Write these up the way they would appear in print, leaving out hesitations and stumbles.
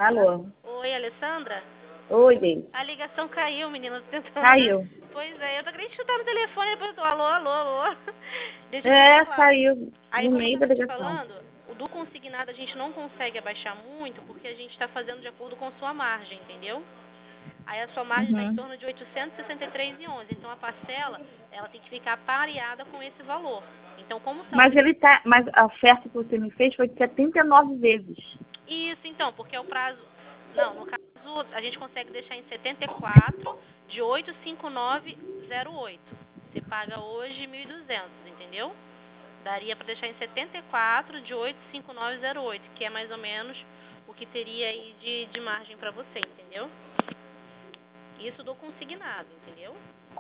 Alô? Oi, Alessandra? Oi, Deise. A ligação caiu, menina. Tentando... Caiu. Pois é, eu tô querendo escutar no telefone, depois eu tô, alô, alô, alô. Deixa eu te falar. Caiu Aí, no como eu meio da tava te ligação. falando, o do consignado a gente não consegue abaixar muito, porque a gente tá fazendo de acordo com sua margem, entendeu? Aí a sua margem está em Uhum. torno de 863,11. Então a parcela, ela tem que ficar pareada com esse valor. Então como tá Mas a oferta que você me fez foi de 79 vezes. Isso, então, porque é o prazo. Não, no caso, a gente consegue deixar em 74 de 85908. Você paga hoje 1.200, entendeu? Daria para deixar em 74 de 85908, que é mais ou menos o que teria aí de margem para você, entendeu? Isso do consignado, entendeu?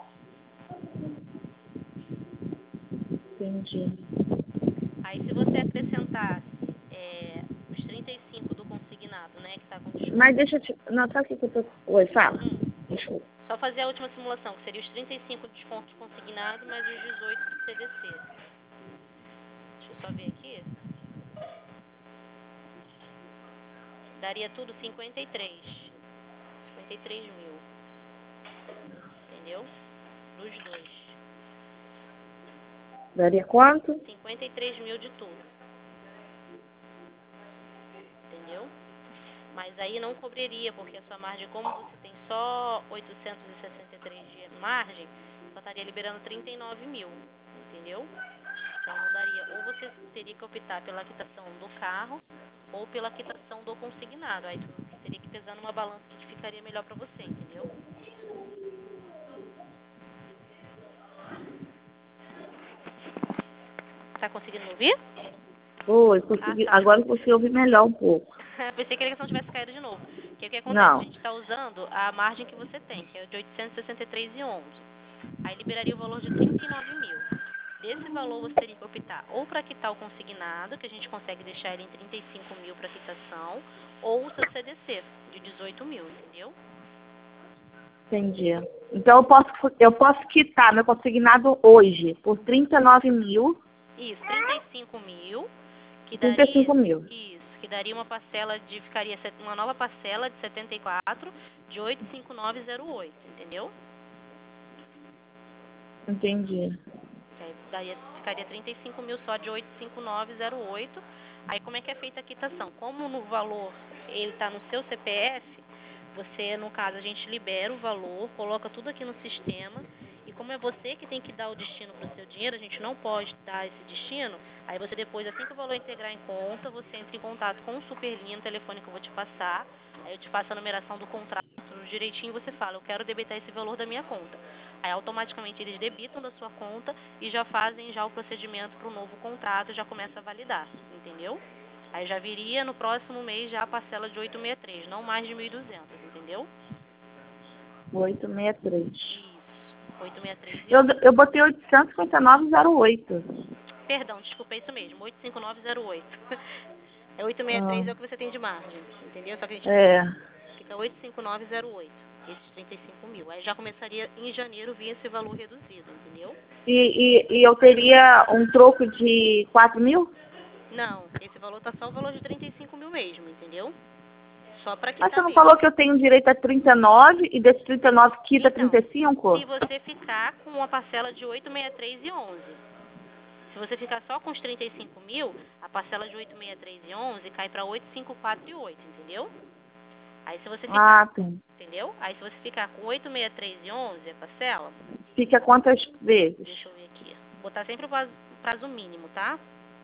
Entendi. Aí se você acrescentasse os 35 do consignado, né, que está com desconto. Mas deixa eu te... Não, sabe o que eu tô... Oi, fala. Desculpa. Só fazer a última simulação, que seria os 35 de desconto de consignado, mais os 18 do CDC. Deixa eu só ver aqui. Daria tudo 53. 53 mil. Entendeu? Dos dois. Daria quanto? 53 mil de tudo. Entendeu? Mas aí não cobriria, porque a sua margem, como você tem só 863 de margem, só estaria liberando 39 mil. Entendeu? Então não daria. Ou você teria que optar pela quitação do carro ou pela quitação do consignado. Aí tu teria que pesar numa balança que ficaria melhor pra você, entendeu? Tá conseguindo me ouvir? Oi, Ah, consegui... tá. Agora eu consegui ouvir melhor um pouco. Pensei que a ligação tivesse caído de novo. Que o que acontece? A Não. gente está usando a margem que você tem, que é de 863,11. Aí liberaria o valor de 39 mil. Desse valor você teria que optar ou para quitar o consignado, que a gente consegue deixar ele em 35 mil para quitação, ou o seu CDC, de 18 mil, entendeu? Entendi. Então eu posso quitar meu consignado hoje por 39 mil. Isso, 35 mil, que daria, 35 mil. isso, que daria uma parcela ficaria uma nova parcela de 74 de 85908, entendeu? Entendi. Que aí ficaria 35 mil só de 85908. Aí como é que é feita a quitação? Como no valor ele está no seu CPF, você, no caso, a gente libera o valor, coloca tudo aqui no sistema, e como é você que tem que dar o destino para o seu dinheiro, a gente não pode dar esse destino, aí você depois, assim que o valor integrar em conta, você entra em contato com o Superlinha, no telefone que eu vou te passar, aí eu te passo a numeração do contrato direitinho, você fala, eu quero debitar esse valor da minha conta. Aí automaticamente eles debitam da sua conta e já fazem já o procedimento para o novo contrato, já começa a validar, entendeu? Aí já viria no próximo mês já a parcela de 863, não mais de 1.200, entendeu? 863. Isso, 863 e Eu, 11. eu botei 859,08. Perdão, desculpa, é isso mesmo, 85908. É 863 Ah, é o que você tem de margem, entendeu? Só que a gente é. fica 85908, esses 35 mil. Aí já começaria em janeiro vir esse valor reduzido, entendeu? E eu teria um troco de 4 mil? Não, esse valor tá só o valor de 35 mil mesmo, entendeu? Só para Mas você quitar não mesmo. falou que eu tenho direito a 39 e desse 39 quita Então, 35? se você ficar com uma parcela de 863,11, se você ficar só com os 35 mil, a parcela de 863,11 cai para 854,8, entendeu? Aí se você ficar, Ah, tem. entendeu? Aí se você ficar com 863,11 a parcela, Fica quantas vezes? deixa eu ver aqui, botar sempre o prazo mínimo, tá?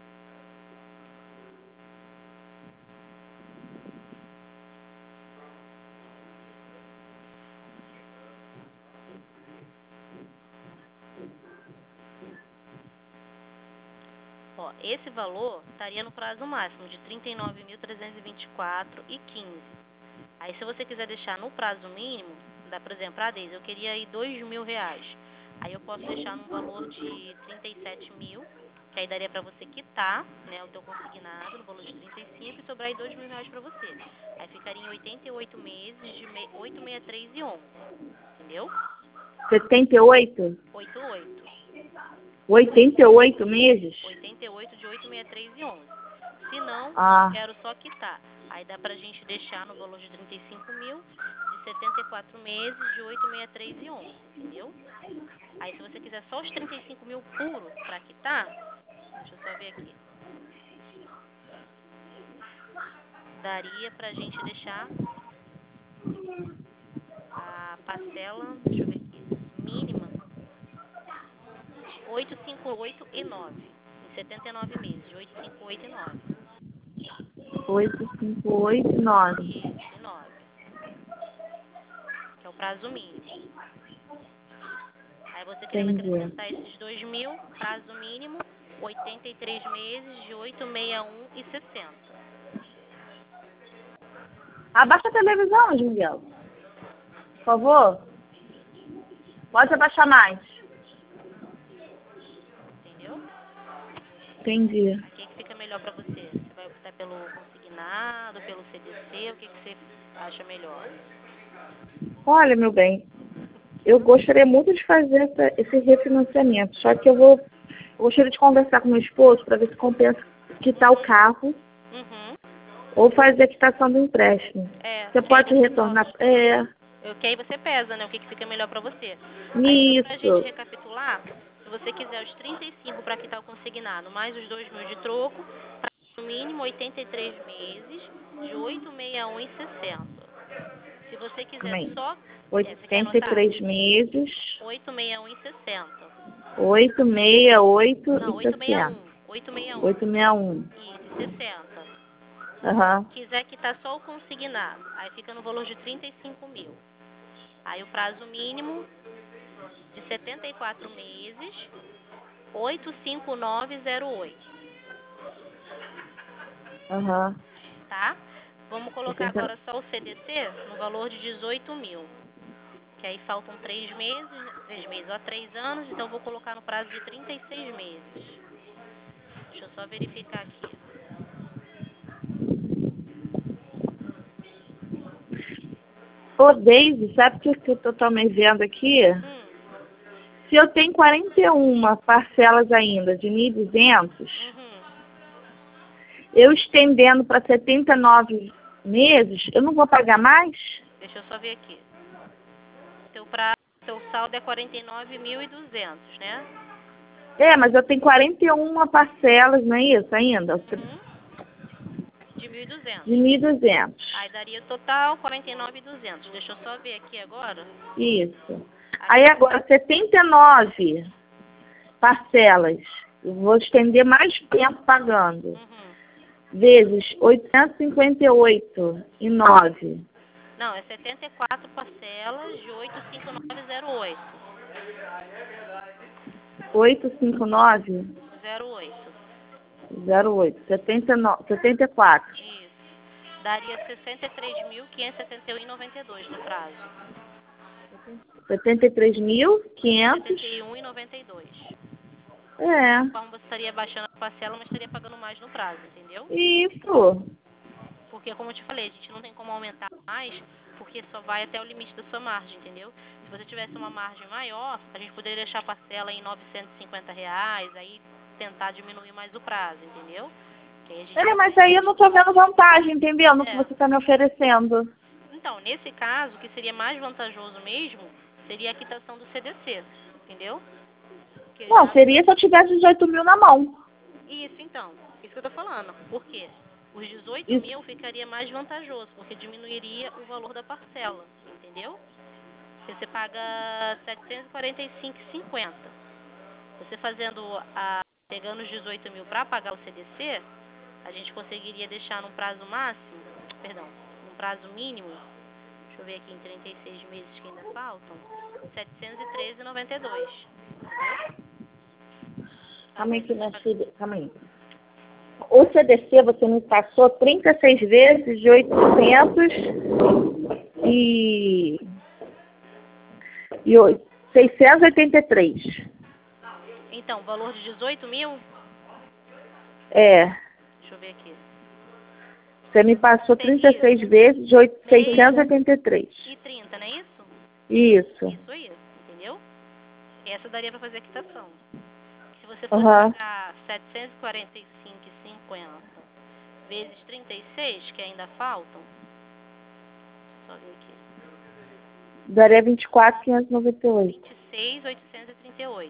Ó, esse valor estaria no prazo máximo de 39.324,15. Aí se você quiser deixar no prazo mínimo, dá, por exemplo, a Deise, eu queria aí R$ 2.000. Aí eu posso deixar num valor de 37 mil, que aí daria pra você quitar, né, o teu consignado no valor de 35 e sobrar aí R$ 2.000 pra você. Aí ficaria em 88 meses de 863,11, entendeu? 78? 88. 88 meses? 88 de 863,11. Se não, Ah, quero só quitar. Aí dá pra gente deixar no valor de 35 mil, de 74 meses, de 863,11, entendeu? Aí se você quiser só os 35 mil puro pra quitar, deixa eu só ver aqui. Daria pra gente deixar a parcela, deixa eu ver aqui, mínima, 858,9, em 79 meses, de 858,9. 8589. Isso, e 9, que é o prazo mínimo. Aí você querendo Entendi. acrescentar esses 2 mil, prazo mínimo, 83 meses, de 861,60. Abaixa a televisão, Miguel. Por favor. Pode abaixar mais. Entendeu? Entendi. Aí o que fica melhor pra você? Você vai optar pelo consignado, pelo CDC? O que você acha melhor? Olha, meu bem, eu gostaria muito de fazer esse refinanciamento. Só que eu gostaria de conversar com meu esposo para ver se compensa quitar o carro Uhum. ou fazer a quitação do empréstimo. Você Que aí pode você retornar? É, que aí você pesa, né? O que fica melhor pra você. Aí só pra gente isso. recapitular, se você quiser os 35 para quitar o consignado, mais os 2 mil de troco, no mínimo 83 meses, de 861,60. Se você quiser Também. só, você quer anotar? 83 meses, 861,60. 868 Não, e 60. 861. 861. Isso, e 60. Aham. Quiser quitar só o consignado, aí fica no valor de 35 mil. Aí o prazo mínimo de 74 meses, 85908, Aham. tá? Vamos colocar 60. agora só o CDC no valor de 18 mil. Que aí faltam 3 meses, 3 meses, ó, 3 anos, então eu vou colocar no prazo de 36 meses. Deixa eu só verificar aqui. Ô, Daisy, sabe o que eu tô também vendo aqui? Hum, Se eu tenho 41 parcelas ainda de 1.200, uhum. eu estendendo para 79 meses, eu não vou pagar mais? Deixa eu só ver aqui. Teu saldo é 49.200, né? É, mas eu tenho 41 parcelas, não é isso ainda? Uhum. De De 1.200. 1.200. Aí daria total 49.200. Deixa eu só ver aqui agora. Isso. Aí agora, 79 parcelas. Eu vou estender mais tempo pagando. Uhum. Vezes 858,9. Não, é 74 parcelas de 85908. 859,08. 08. 74. Isso. Daria 63.571,92 no prazo. 73.500. 71,92. É. Como você estaria baixando a parcela, mas estaria pagando mais no prazo, entendeu? Isso. Porque, como eu te falei, a gente não tem como aumentar mais, porque só vai até o limite da sua margem, entendeu? Se você tivesse uma margem maior, a gente poderia deixar a parcela em R$ 950, aí tentar diminuir mais o prazo, entendeu? Que aí a gente... Mas aí eu não tô vendo vantagem, entendeu? No que É. você tá me oferecendo. Então, nesse caso, o que seria mais vantajoso mesmo, seria a quitação do CDC, entendeu? Porque Não, já... seria se eu tivesse 18 mil na mão. Isso, então. Isso que eu tô falando. Por quê? Os 18 Isso. mil ficaria mais vantajoso, porque diminuiria o valor da parcela, entendeu? Você paga R$ 745,50. Você pegando os 18 mil para pagar o CDC, a gente conseguiria deixar num prazo máximo, perdão, num prazo mínimo, deixa eu ver aqui em 36 meses que ainda faltam, R$ 713,92, entendeu? Calma aí Aí que você minha paga... filha. Calma aí. O CDC você me passou 36 vezes de 800 e, 683. Então, valor de 18 mil, É. deixa eu ver aqui. Você me passou Seria 36 vezes de 683. e 30, não é isso? Isso. Isso aí, entendeu? Essa daria para fazer a quitação. Se você fosse Aham. pagar R$ 745,50 vezes 36, que ainda faltam. Só ver aqui. Daria 24.598. 26.838.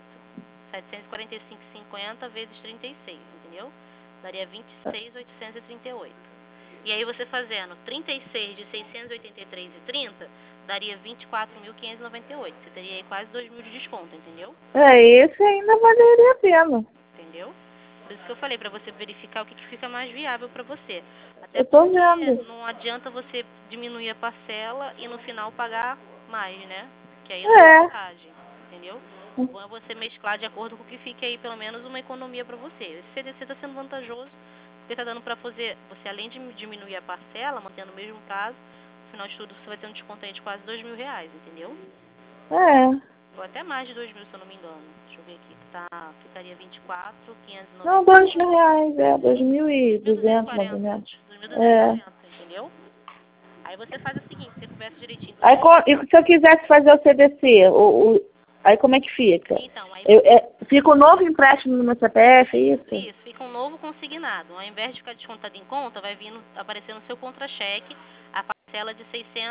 745,50 vezes 36, entendeu? Daria 26.838. E aí você fazendo 36 de 683,30, daria 24.598. Você teria aí quase 2.000 de desconto, entendeu? Esse ainda valeria a pena. Entendeu? Por isso que eu falei, pra você verificar o que fica mais viável pra você. Até Eu tô porque vendo. não adianta você diminuir a parcela e no final pagar mais, né? Que aí não é vantagem, entendeu? O bom é você mesclar de acordo com o que fique aí, pelo menos uma economia pra você. Esse CDC tá sendo vantajoso, porque tá dando pra fazer, você além de diminuir a parcela, mantendo o mesmo prazo, no final de tudo você vai ter um desconto aí de quase R$2.000, entendeu? Ou até mais de 2.000, se eu não me engano. Deixa eu ver aqui, ficaria 24.590. Não, R$2.000, 2.200 mais ou menos. 2.240, entendeu? Aí você faz o seguinte, você conversa direitinho com Aí, e se eu quisesse fazer o CDC, aí como é que fica? Então, aí fica um novo empréstimo no meu CPF, é isso? Isso, fica um novo consignado. Ao invés de ficar descontado em conta, vai aparecer no seu contra-cheque a parcela de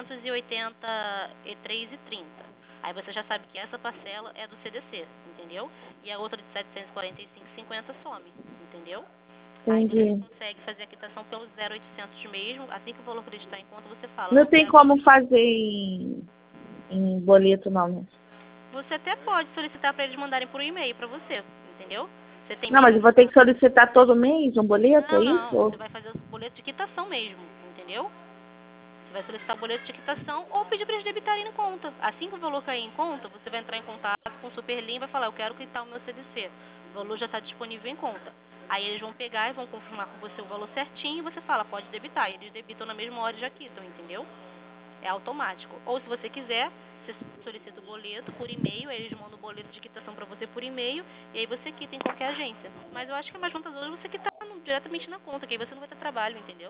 683,30. Aí você já sabe que essa parcela é do CDC, entendeu? E a outra de 745,50 some, entendeu? Entendi. Aí você consegue fazer a quitação pelos 0,800 mesmo. Assim que o valor acreditar em conta, você fala. Não tem como fazer em boleto, não, né? Você até pode solicitar para eles mandarem por e-mail para você, entendeu? Você tem Não, mas eu vou ter que solicitar todo mês um boleto, é isso? Não, você vai fazer o boleto de quitação mesmo, entendeu? Você vai solicitar o boleto de quitação ou pedir para eles debitarem em conta. Assim que o valor cair em conta, você vai entrar em contato com o Superlim e vai falar, eu quero quitar o meu CDC. O valor já está disponível em conta. Aí eles vão pegar e vão confirmar com você o valor certinho e você fala, pode debitar. E eles debitam na mesma hora e já quitam, entendeu? É automático. Ou se você quiser, você solicita o boleto por e-mail, aí eles mandam o boleto de quitação para você por e-mail e aí você quita em qualquer agência. Mas eu acho que é mais vantajoso você quitar diretamente na conta, que aí você não vai ter trabalho, entendeu?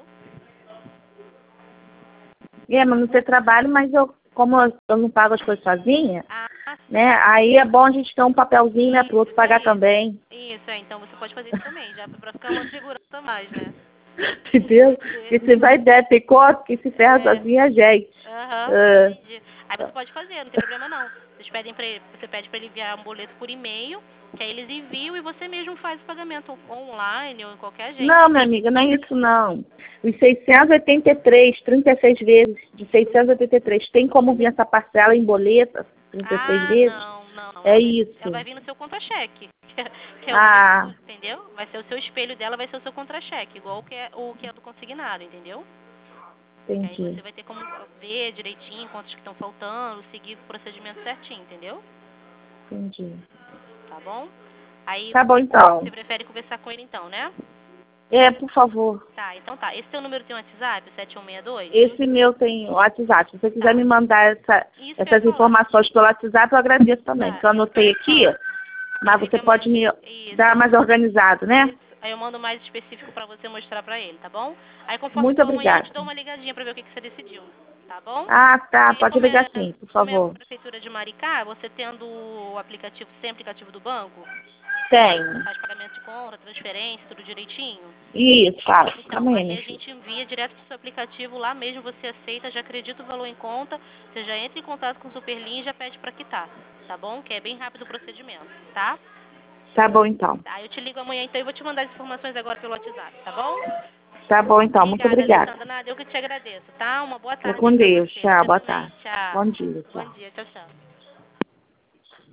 Mas não ter trabalho, mas como eu não pago as coisas sozinha, né? Aí é bom a gente ter um papelzinho, né, pro outro pagar também. Isso, então você pode fazer isso também, já pra ficar uma segurança a mais, né? Entendeu? Porque você vai ter conta que se ferra sozinha a gente. Entendi. Aí você pode fazer, não tem problema não. Você pede pra ele enviar um boleto por e-mail, que aí eles enviam e você mesmo faz o pagamento online ou em qualquer agência. Não, minha amiga, não é isso não. Os 683, 36 vezes de 683, tem como vir essa parcela em boleto, 36 vezes? Não. É isso. Ela vai vir no seu contra-cheque. Que é o entendeu? Vai ser o seu espelho dela, vai ser o seu contra-cheque, igual o que é do consignado, entendeu? Entendi. Aí você vai ter como ver direitinho quantos que estão faltando, seguir o procedimento certinho, entendeu? Entendi. Tá bom? Aí tá bom, então. Você prefere conversar com ele então, né? Por favor. Tá, então tá. Esse seu número tem um WhatsApp, o 7162? Esse meu tem WhatsApp. Se você quiser me mandar essas informações pelo WhatsApp, eu agradeço também. Que eu anotei aqui, mas você pode me dar mais organizado, né? Isso. Aí eu mando mais específico pra você mostrar pra ele, tá bom? Aí conforme Muito obrigada. eu te dou uma ligadinha pra ver o que você decidiu, tá bom? Tá. Pode ligar sim, por favor. Como é a Prefeitura de Maricá, você tendo o aplicativo, sem aplicativo do banco? Tenho. Faz pagamento de compra, transferência, tudo direitinho? Isso, faço. Então, aí a gente envia direto pro seu aplicativo, lá mesmo você aceita, já acredita o valor em conta, você já entra em contato com o Superlim e já pede pra quitar, tá bom? Que é bem rápido o procedimento, tá? Tá bom, então. Tá, eu te ligo amanhã, então, e vou te mandar as informações agora pelo WhatsApp, tá bom? Tá bom, então. Muito obrigada. Alessandra. Nada, eu que te agradeço, tá? Uma boa Fica tarde com pra Deus. você. Tchau, Você boa também. tarde. Tchau. Bom dia, tchau. Bom dia, tchau.